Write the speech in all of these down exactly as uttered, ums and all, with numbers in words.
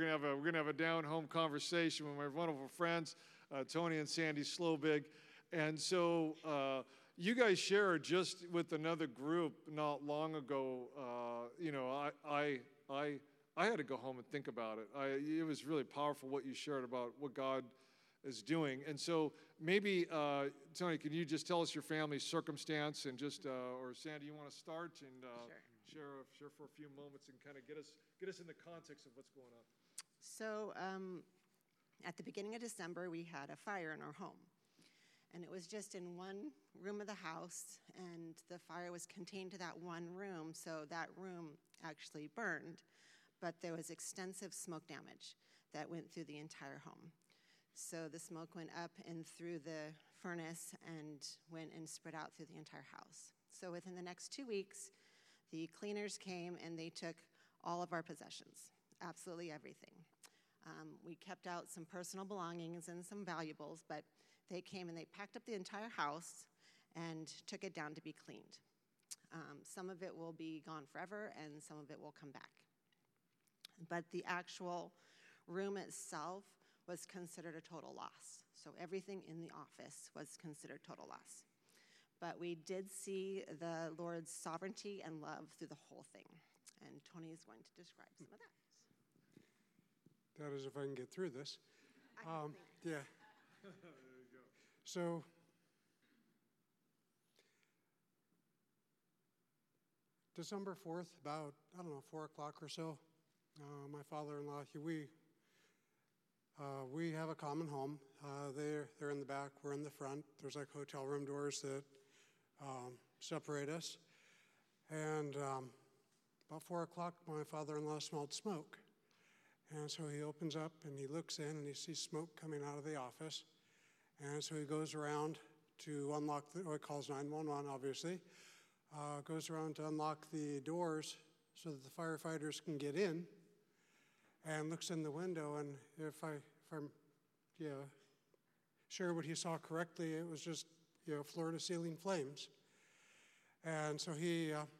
gonna have a we're gonna have a down-home conversation with my wonderful friends, uh, Tony and Sandy Slobig, and so uh, you guys shared just with another group not long ago. Uh, you know, I I I I had to go home and think about it. I, it was really powerful what you shared about what God is doing, and so maybe uh, Tony, can you just tell us your family's circumstance and just uh, or Sandy, you want to start and. Uh, Sure. Share, share for a few moments and kind of get us get us in the context of what's going on. So um, at the beginning of December, we had a fire in our home. And it was just in one room of the house, and the fire was contained to that one room, so that room actually burned. But there was extensive smoke damage that went through the entire home. So the smoke went up and through the furnace and went and spread out through the entire house. So within the next two weeks, the cleaners came and they took all of our possessions, absolutely everything. Um, we kept out some personal belongings and some valuables, but they came and they packed up the entire house and took it down to be cleaned. Um, some of it will be gone forever and some of it will come back. But the actual room itself was considered a total loss. So everything in the office was considered total loss. But we did see the Lord's sovereignty and love through the whole thing. And Tony is going to describe some of that. That is, if I can get through this. I Um, yeah. There you go. So, December fourth, about, I don't know, four o'clock or so, uh, my father-in-law, he, we, uh, we have a common home. Uh, they're, they're in the back, we're in the front. There's like hotel room doors that Um, separate us. And um, about four o'clock, my father-in-law smelled smoke. And so he opens up and he looks in and he sees smoke coming out of the office. And so he goes around to unlock, the, oh, he calls nine one one, obviously. Uh, goes around to unlock the doors so that the firefighters can get in, and looks in the window. And if, I, if I'm yeah, sure what he saw correctly, it was just you know, floor-to-ceiling flames. And so he, uh,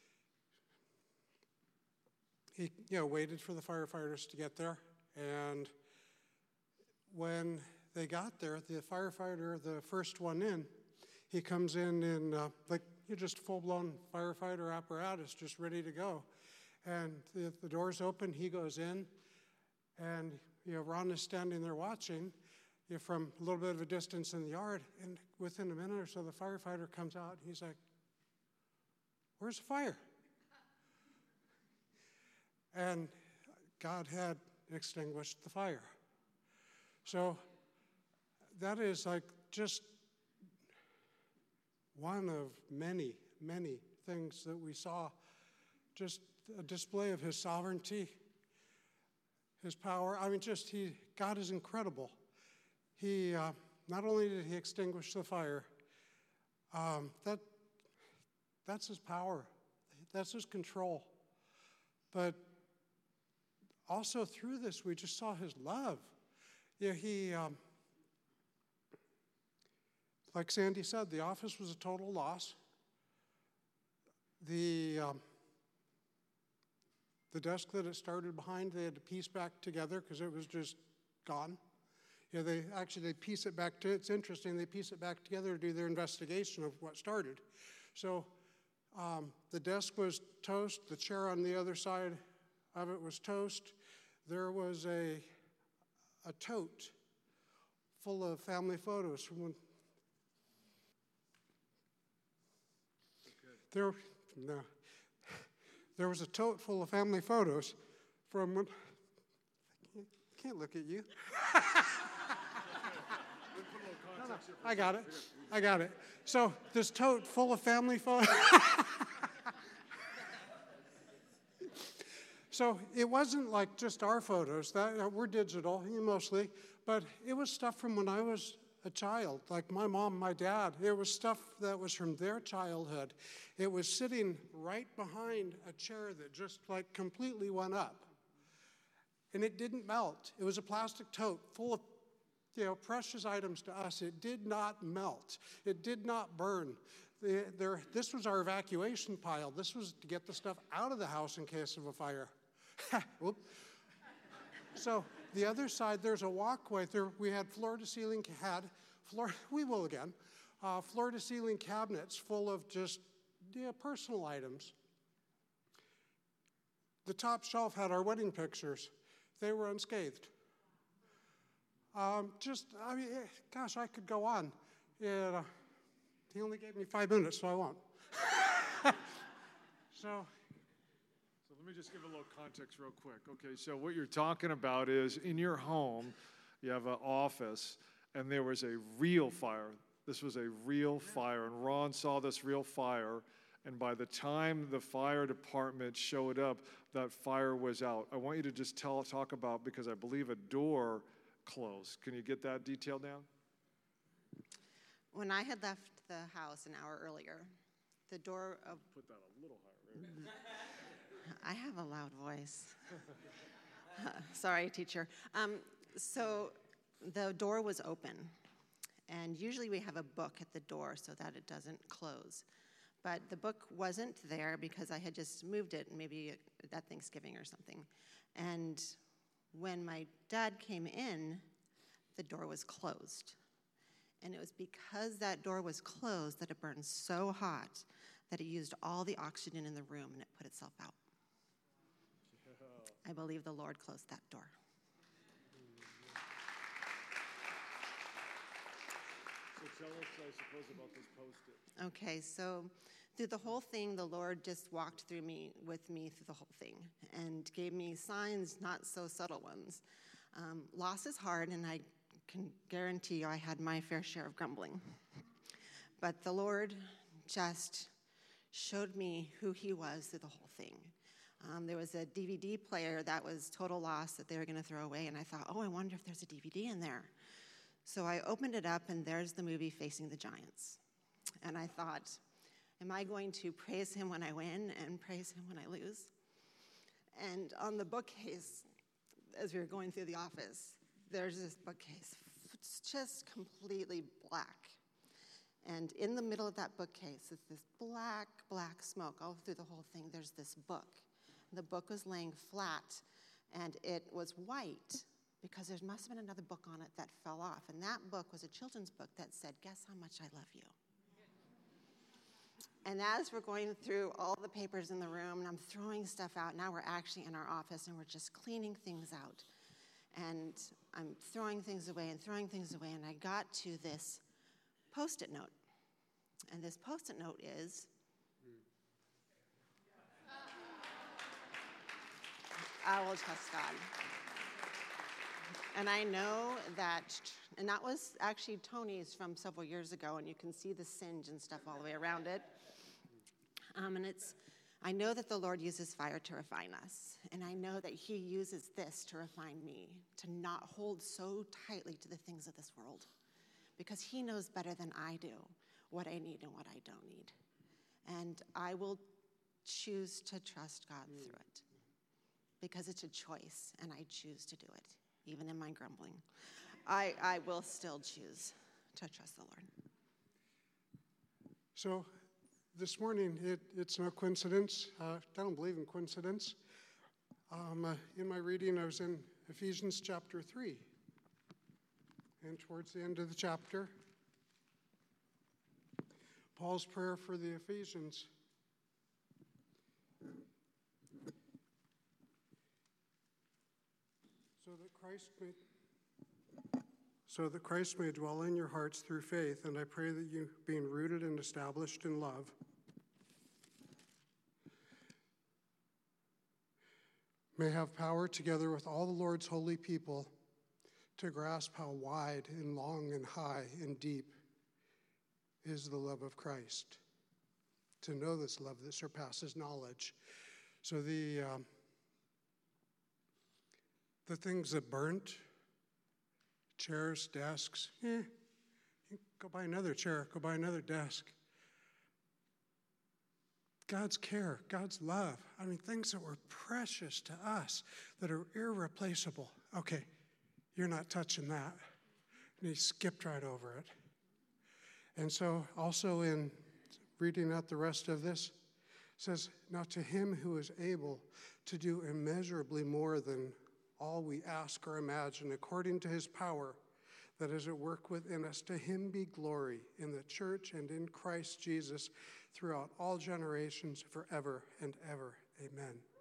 he, you know, waited for the firefighters to get there. And when they got there, the firefighter, the first one in, he comes in in uh, like you just full-blown firefighter apparatus, just ready to go. And the, the doors open, he goes in, and you know, Ron is standing there watching. From a little bit of a distance in the yard, and within a minute or so, the firefighter comes out. He's like, "Where's the fire?" And God had extinguished the fire. So that is like just one of many, many things that we saw. Just a display of His sovereignty, His power. I mean, just He, God is incredible. He, uh, not only did He extinguish the fire, um, that, that's His power, that's His control. But also through this, we just saw His love. Yeah, He, um, like Sandy said, the office was a total loss. The, um, the desk that it started behind, they had to piece back together because it was just gone. Yeah, they actually, they piece it back to, it's interesting, they piece it back together to do their investigation of what started. So um, the desk was toast, the chair on the other side of it was toast. There was a, a tote full of family photos from when, there, no, there was a tote full of family photos from when, I can't, I can't look at you. I got it. I got it. So this tote full of family photos. So it wasn't like just our photos. That uh, we're digital mostly, but it was stuff from when I was a child, like my mom, my dad. It was stuff that was from their childhood. It was sitting right behind a chair that just like completely went up. And it didn't melt. It was a plastic tote full of you know, precious items to us. It did not melt. It did not burn. The, there, this was our evacuation pile. This was to get the stuff out of the house in case of a fire. Whoop. So the other side, there's a walkway. There, we had floor-to-ceiling, had floor, we will again, uh, floor-to-ceiling cabinets full of just yeah, personal items. The top shelf had our wedding pictures. They were unscathed. Um, just, I mean, eh, gosh, I could go on. It, uh, he only gave me five minutes, so I won't. so... So let me just give a little context real quick. Okay, so what you're talking about is in your home, you have an office, and there was a real fire. This was a real fire, and Ron saw this real fire, and by the time the fire department showed up, that fire was out. I want you to just tell, talk about, because I believe a door closed. Can you get that detail down? When I had left the house an hour earlier, the door of... Put that a little higher. Right? I have a loud voice. uh, sorry, teacher. Um, so the door was open, and usually we have a book at the door so that it doesn't close. But the book wasn't there because I had just moved it, maybe at Thanksgiving or something. And when my dad came in, the door was closed. And it was because that door was closed that it burned so hot that it used all the oxygen in the room and it put itself out. I believe the Lord closed that door. So tell us, I suppose, about this Post-it. Okay, so through the whole thing, the Lord just walked through me, with me through the whole thing, and gave me signs, not so subtle ones. Um, loss is hard, and I can guarantee you I had my fair share of grumbling. But the Lord just showed me who he was through the whole thing. Um, there was a D V D player that was total loss that they were going to throw away, and I thought, oh, I wonder if there's a D V D in there. So I opened it up, and there's the movie Facing the Giants. And I thought, am I going to praise him when I win and praise him when I lose? And on the bookcase, as we were going through the office, there's this bookcase. It's just completely black. And in the middle of that bookcase is this black, black smoke. All through the whole thing, there's this book. The book was laying flat, and it was white because there must have been another book on it that fell off. And that book was a children's book that said, "Guess how much I love you." And as we're going through all the papers in the room, and I'm throwing stuff out, now we're actually in our office, and we're just cleaning things out. And I'm throwing things away and throwing things away, and I got to this Post-it note. And this Post-it note is, I will trust God. And I know that, and that was actually Tony's from several years ago, and you can see the singe and stuff all the way around it. Um, and it's, I know that the Lord uses fire to refine us, and I know that he uses this to refine me, to not hold so tightly to the things of this world, because he knows better than I do what I need and what I don't need. And I will choose to trust God mm. through it, because it's a choice, and I choose to do it, even in my grumbling. I, I will still choose to trust the Lord. So this morning, it, it's no coincidence. Uh, I don't believe in coincidence. Um, uh, in my reading, I was in Ephesians chapter three. And towards the end of the chapter, Paul's prayer for the Ephesians. So that Christ may, so that Christ may dwell in your hearts through faith, and I pray that you, being rooted and established in love, may have power together with all the Lord's holy people to grasp how wide and long and high and deep is the love of Christ, to know this love that surpasses knowledge. So the um, the things that burnt, chairs, desks, eh, go buy another chair, go buy another desk. God's care, God's love, I mean, things that were precious to us, that are irreplaceable. Okay, you're not touching that. And he skipped right over it. And so also in reading out the rest of this, it says, now to him who is able to do immeasurably more than all we ask or imagine, according to his power that is at work within us. To him be glory in the church and in Christ Jesus throughout all generations, forever and ever. Amen.